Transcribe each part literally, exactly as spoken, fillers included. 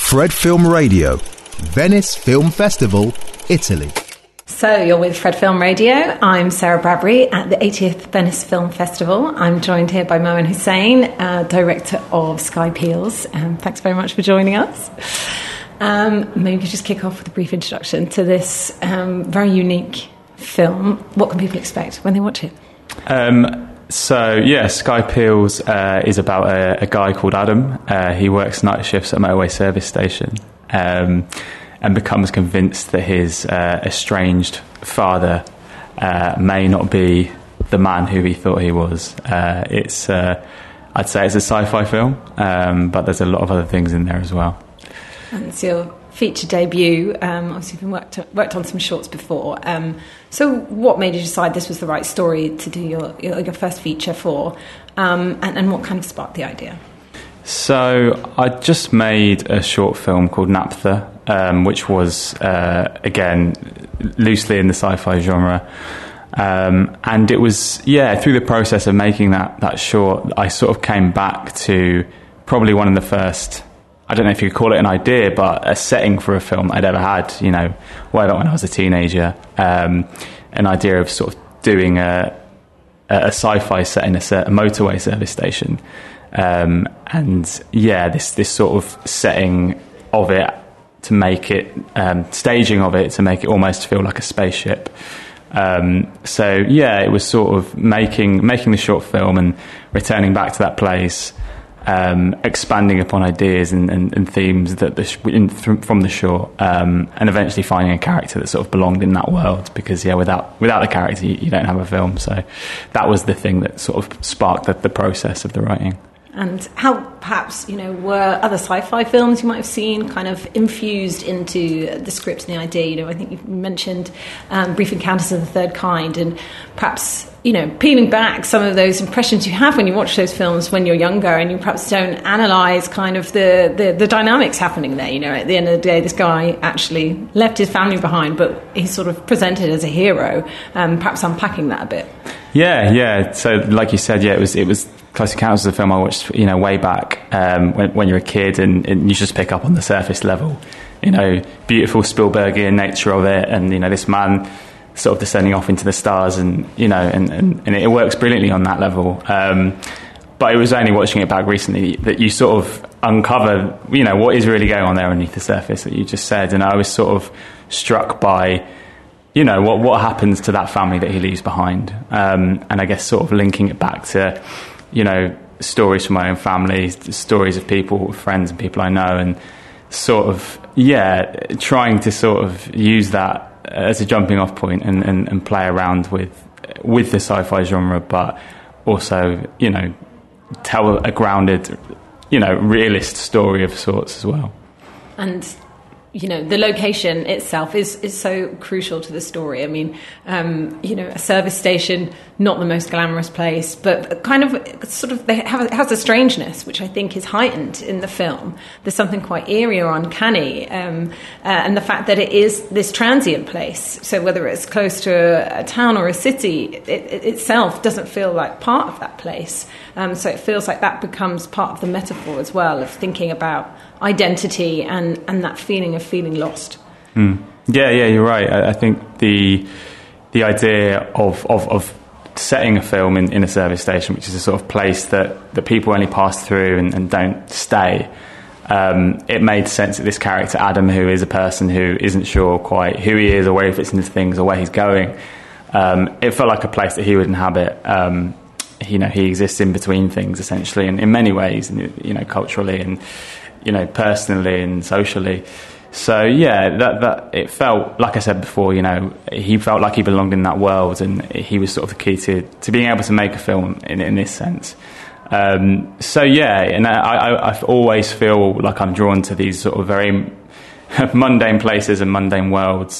Fred Film Radio, Venice Film Festival, Italy. So you're with Fred Film Radio. I'm Sarah Bradbury at the eightieth Venice Film Festival. I'm joined here by Moen Hussein, uh, director of Sky Peels. Um, thanks very much for joining us. Um, maybe we could just kick off with a brief introduction to this um, very unique film. What can people expect when they watch it? Um, so, yeah, Sky Peels uh, is about a, a guy called Adam. Uh, he works night shifts at a motorway service station. Um, and becomes convinced that his uh, estranged father uh, may not be the man who he thought he was. Uh, it's, uh, I'd say it's a sci-fi film, um, but there's a lot of other things in there as well. And it's your feature debut. Um, obviously, you've been worked, worked on some shorts before. Um, so what made you decide this was the right story to do your, your, your first feature for? Um, and, and what kind of sparked the idea? So I just made a short film called Naphtha, um, which was, uh, again, loosely in the sci-fi genre. Um, and it was, yeah, through the process of making that, that short, I sort of came back to probably one of the first, I don't know if you could call it an idea, but a setting for a film I'd ever had, you know, way back when I was a teenager. Um, an idea of sort of doing a, a sci-fi set in a, a motorway service station. Um, and yeah, this this sort of setting of it to make it, um, staging of it to make it almost feel like a spaceship. Um, so yeah, it was sort of making making the short film and returning back to that place, um, expanding upon ideas and, and, and themes that the sh- in, from the short, um, and eventually finding a character that sort of belonged in that world. Because yeah, without without the character, you, you don't have a film. So that was the thing that sort of sparked the, the process of the writing. And how, perhaps, you know, were other sci-fi films you might have seen kind of infused into the script and the idea? You know, I think you mentioned um, Brief Encounters of the Third Kind, and perhaps, you know, peeling back some of those impressions you have when you watch those films when you're younger, and you perhaps don't analyse kind of the, the, the dynamics happening there. You know, at the end of the day, this guy actually left his family behind, but he's sort of presented as a hero. Um, perhaps unpacking that a bit. Yeah, yeah. So, like you said, yeah, it was it was Close Encounters of the film I watched, you know, way back um, when, when you're a kid, and, and you just pick up on the surface level, you know, beautiful Spielbergian nature of it, and you know, this man sort of descending off into the stars, and you know, and, and, and it works brilliantly on that level. Um, but it was only watching it back recently that you sort of uncover, you know, what is really going on there underneath the surface that you just said, and I was sort of struck by, you know, what what happens to that family that he leaves behind, um, and I guess sort of linking it back to, you know, stories from my own family, stories of people, friends and people I know, and sort of, yeah, trying to sort of use that as a jumping off point and, and, and play around with with the sci-fi genre, but also, you know, tell a grounded, you know, realist story of sorts as well. And you know, the location itself is, is so crucial to the story. I mean, um, you know, a service station, not the most glamorous place, but kind of sort of they have, it has a strangeness, which I think is heightened in the film. There's something quite eerie or uncanny. Um, uh, and the fact that it is this transient place, so whether it's close to a, a town or a city, it, it itself doesn't feel like part of that place. Um, so it feels like that becomes part of the metaphor as well, of thinking about identity and, and that feeling of feeling lost. Mm. Yeah, yeah, you're right. I, I think the the idea of, of, of setting a film in, in a service station, which is a sort of place that, that people only pass through and, and don't stay, um, it made sense that this character, Adam, who is a person who isn't sure quite who he is or where he fits into things or where he's going, um, it felt like a place that he would inhabit. Um, you know, he exists in between things, essentially, and in many ways, you know, culturally and, you know, personally and socially. So yeah, that that it felt, like I said before, you know, he felt like he belonged in that world, and he was sort of the key to, to being able to make a film in in this sense. Um, so yeah, and I, I I always feel like I'm drawn to these sort of very mundane places and mundane worlds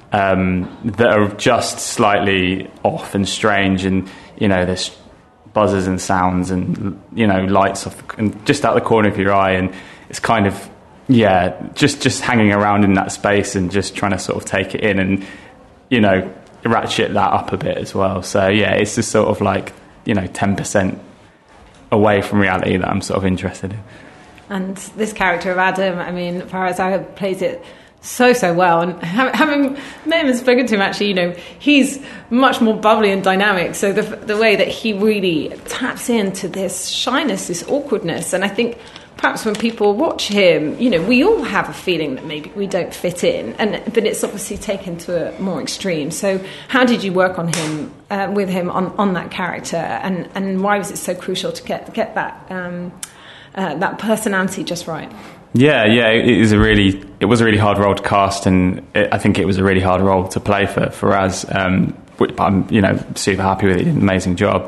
um, that are just slightly off and strange, and you know, there's buzzes and sounds and, you know, lights off the, and just out the corner of your eye, and it's kind of, yeah, just just hanging around in that space and just trying to sort of take it in and, you know, ratchet that up a bit as well. So yeah, it's just sort of like, you know, ten percent away from reality that I'm sort of interested in. And this character of Adam, I mean, Faraz Aghab plays it so, so well. And having met him and spoken to him, actually, you know, he's much more bubbly and dynamic. So the the way that he really taps into this shyness, this awkwardness, and I think perhaps when people watch him, you know, we all have a feeling that maybe we don't fit in, and but it's obviously taken to a more extreme. So how did you work on him, uh, with him on, on that character, and, and why was it so crucial to get get that um, uh, that personality just right? Yeah, yeah, it was a really it was a really hard role to cast, and it, I think it was a really hard role to play for for Faraz. Um, but I'm you know super happy with it. He did an amazing job.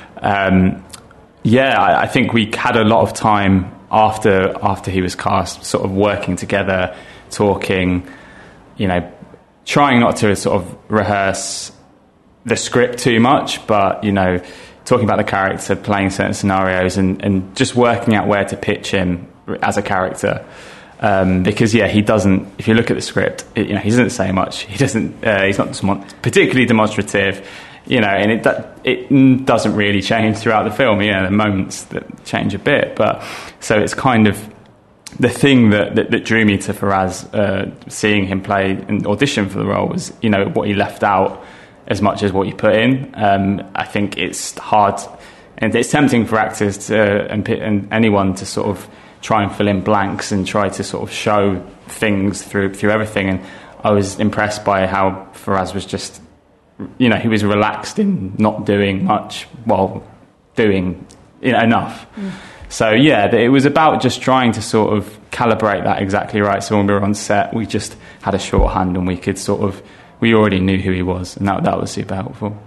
Um, yeah, I, I think we had a lot of time after after he was cast, sort of working together, talking, you know, trying not to sort of rehearse the script too much, but you know, talking about the character, playing certain scenarios, and, and just working out where to pitch him as a character, um, because yeah, he doesn't. If you look at the script, it, you know, he doesn't say much. He doesn't. Uh, he's not demon- particularly demonstrative, you know, and it it doesn't really change throughout the film. You know, there are moments that change a bit, but so it's kind of the thing that that, that drew me to Faraz, uh, seeing him play and audition for the role was, you know, what he left out as much as what he put in. Um, I think it's hard, and it's tempting for actors to and, and anyone to sort of try and fill in blanks and try to sort of show things through through everything. And I was impressed by how Faraz was just, you know, he was relaxed in not doing much while doing, you know, enough. Mm. So yeah, it was about just trying to sort of calibrate that exactly right. So when we were on set, we just had a shorthand and we could sort of, we already knew who he was, and that that was super helpful.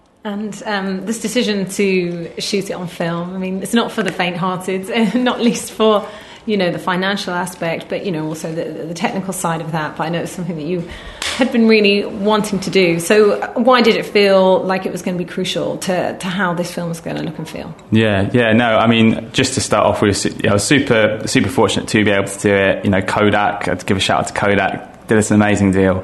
And um, this decision to shoot it on film, I mean, it's not for the faint-hearted, not least for, you know, the financial aspect, but, you know, also the, the technical side of that. But I know it's something that you had been really wanting to do. So why did it feel like it was going to be crucial to, to how this film was going to look and feel? Yeah, yeah, no, I mean, just to start off with, I was super, super fortunate to be able to do it. You know, Kodak, I had to give a shout out to Kodak, did us an amazing deal.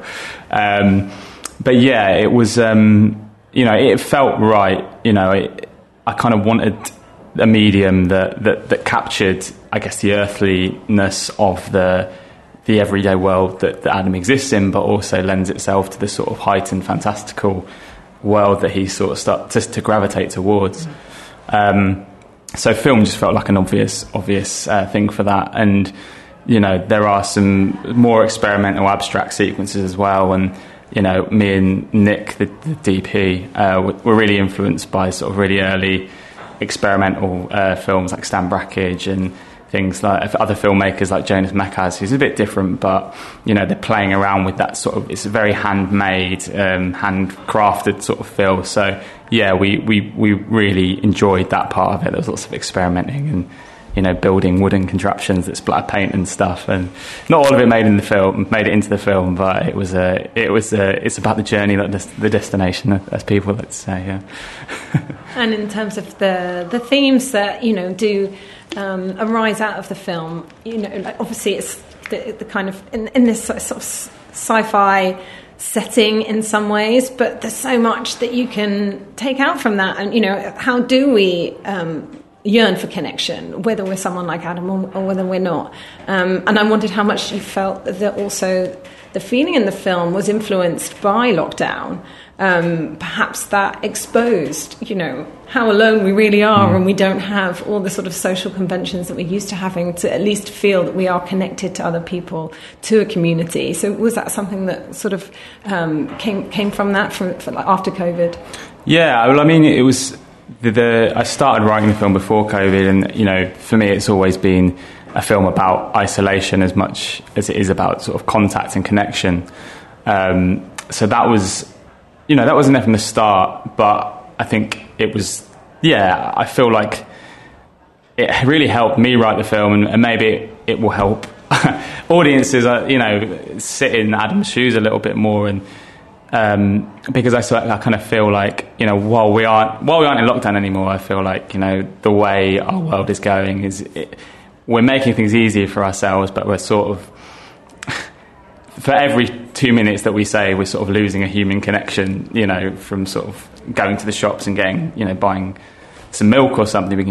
Um, but yeah, it was... Um, You know, it felt right. You know, it, I kind of wanted a medium that, that, that captured, I guess, the earthliness of the the everyday world that, that Adam exists in, but also lends itself to the sort of heightened, fantastical world that he sort of started to, to gravitate towards. Mm-hmm. Um, so film just felt like an obvious, obvious uh, thing for that. And you know, there are some more experimental, abstract sequences as well, and you know, me and Nick, the, the D P, uh, were really influenced by sort of really early experimental uh, films like Stan Brakhage and things like other filmmakers like Jonas Mekas, who's a bit different, but you know, they're playing around with that sort of, it's a very handmade, um, handcrafted sort of feel. So yeah, we, we, we really enjoyed that part of it. There was lots of experimenting and, you know, building wooden contraptions that splatter paint and stuff, and not all of it made in the film, made it into the film, but it was a, it was a, it's about the journey, not the, the destination, as people like to say. Yeah. And in terms of the the themes that, you know, do um, arise out of the film, you know, like obviously it's the, the kind of in, in this sort of sci-fi setting in some ways, but there's so much that you can take out from that, and you know, how do we um, yearn for connection, whether we're someone like Adam or, or whether we're not. Um, and I wondered how much you felt that also the feeling in the film was influenced by lockdown. Um, perhaps that exposed, you know, how alone we really are, mm. and we don't have all the sort of social conventions that we're used to having to at least feel that we are connected to other people, to a community. So was that something that sort of um, came came from that, from, for, like, after COVID? Yeah, well, I mean, it was... The, the, I started writing the film before COVID, and you know, for me, it's always been a film about isolation as much as it is about sort of contact and connection. Um, so that was, you know, that wasn't there from the start, but I think it was, yeah, I feel like it really helped me write the film, and, and maybe it, it will help audiences, uh, you know, sit in Adam's shoes a little bit more. And Um, because I, I kind of feel like, you know, while we aren't while we aren't in lockdown anymore, I feel like, you know, the way our world is going is it, we're making things easier for ourselves, but we're sort of for every two minutes that we say, we're sort of losing a human connection. You know, from sort of going to the shops and getting, you know, buying some milk or something, we can just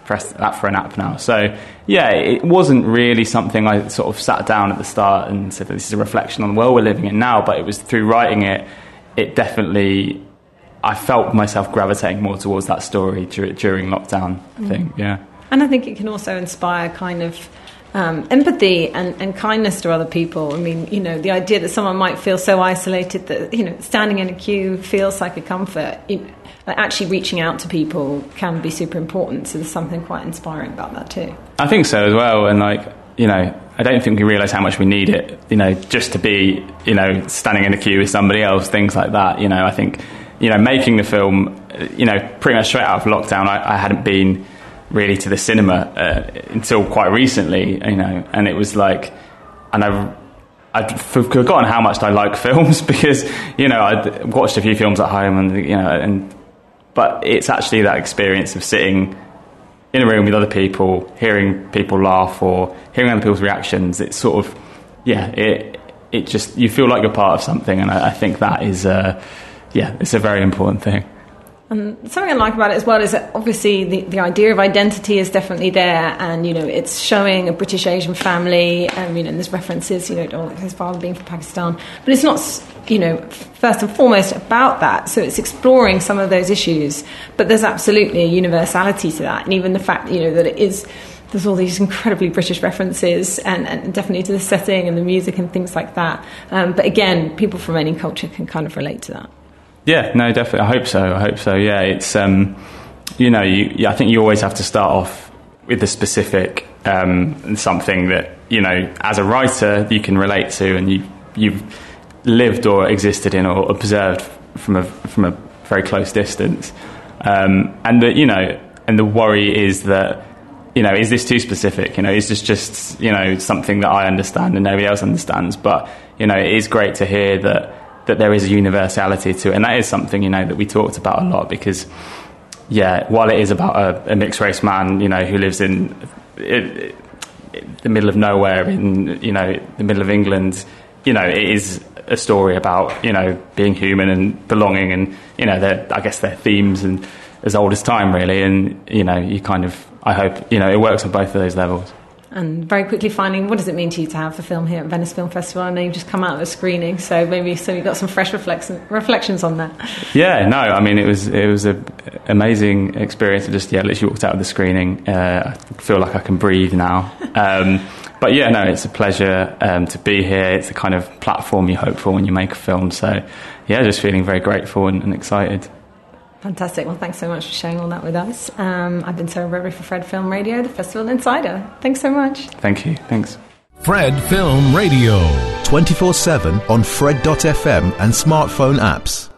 press that for an app now. So yeah, it wasn't really something I sort of sat down at the start and said, this is a reflection on the world we're living in now, but it was through writing it, it definitely, I felt myself gravitating more towards that story dur- during lockdown, I mm. think, yeah. And I think it can also inspire kind of um, empathy and, and kindness to other people. I mean, you know, the idea that someone might feel so isolated that, you know, standing in a queue feels like a comfort, you know, like actually reaching out to people can be super important. So there's something quite inspiring about that too. I think so as well. And like, you know, I don't think we realise how much we need it, you know, just to be, you know, standing in a queue with somebody else, things like that. You know, I think, you know, making the film, you know, pretty much straight out of lockdown, I, I hadn't been really to the cinema uh, until quite recently, you know, and it was like, and I I'd forgotten how much I like films because, you know, I'd watched a few films at home and, you know, and, but it's actually that experience of sitting in a room with other people, hearing people laugh or hearing other people's reactions. It's sort of, yeah, it it just, you feel like you're part of something, and I, I think that is, uh, yeah, it's a very important thing. And something I like about it as well is that obviously the, the idea of identity is definitely there, and, you know, it's showing a British Asian family, and, you know, and there's references, you know, to his father being from Pakistan, but it's not, you know, first and foremost about that. So it's exploring some of those issues, but there's absolutely a universality to that, and even the fact, you know, that it is, there's all these incredibly British references, and, and definitely to the setting and the music and things like that. Um, but again, people from any culture can kind of relate to that. Yeah, no, definitely. I hope so. I hope so. Yeah, it's um, you know, you, yeah, I think you always have to start off with a specific um, something that, you know, as a writer you can relate to, and you you've lived or existed in or observed from a from a very close distance, um, and the, you know, and the worry is that, you know, is this too specific? You know, is this just, you know, something that I understand and nobody else understands? But, you know, it is great to hear that. that there is a universality to it, and that is something, you know, that we talked about a lot, because yeah, while it is about a, a mixed race man, you know, who lives in, in, in the middle of nowhere in, you know, the middle of England, you know, it is a story about, you know, being human and belonging, and, you know, I guess they're themes and as old as time really, and, you know, you kind of, I hope, you know, it works on both of those levels. And very quickly, finding, what does it mean to you to have the film here at Venice Film Festival? I know you've just come out of a screening, so maybe so you've got some fresh reflection, reflections on that. Yeah, no, I mean, it was it was an amazing experience. I just, yeah, literally walked out of the screening. Uh, I feel like I can breathe now. Um, but yeah, no, it's a pleasure um, to be here. It's the kind of platform you hope for when you make a film. So yeah, just feeling very grateful and, and excited. Fantastic. Well, thanks so much for sharing all that with us. Um, I've been Sarah Burberry for Fred Film Radio, the Festival Insider. Thanks so much. Thank you. Thanks. Fred Film Radio. twenty-four seven on Fred dot f m and smartphone apps.